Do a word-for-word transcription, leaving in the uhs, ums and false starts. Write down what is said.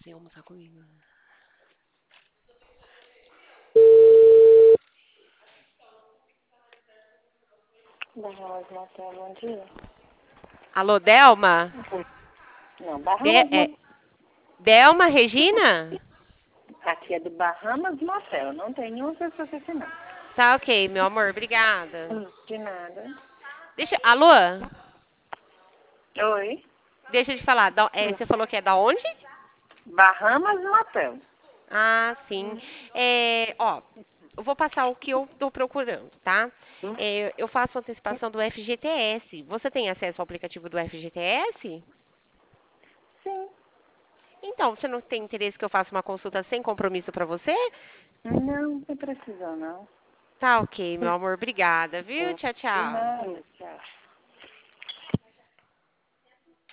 Vem almoçar comigo. Bahamas Motel, bom dia. Alô, Delma? Não, De Bahamas é, Motel. Delma, Regina? Aqui é do Bahamas Motel, não tem nenhuma pessoa aqui não. Tá ok, meu amor, obrigada. Hum, De nada. Deixa, alô? Oi. Deixa eu te falar, da- é, Hum. você falou que é da onde? Bahamas Motel. Ah, sim. É, ó, eu vou passar o que eu tô procurando, tá? Hum. É, eu faço antecipação do F G T S. Você tem acesso ao aplicativo do F G T S? Sim. Então, você não tem interesse que eu faça uma consulta sem compromisso pra você? Não, não precisa não. Tá ok, meu amor, obrigada, viu? Hum. Tchau, De tchau. nada, tchau.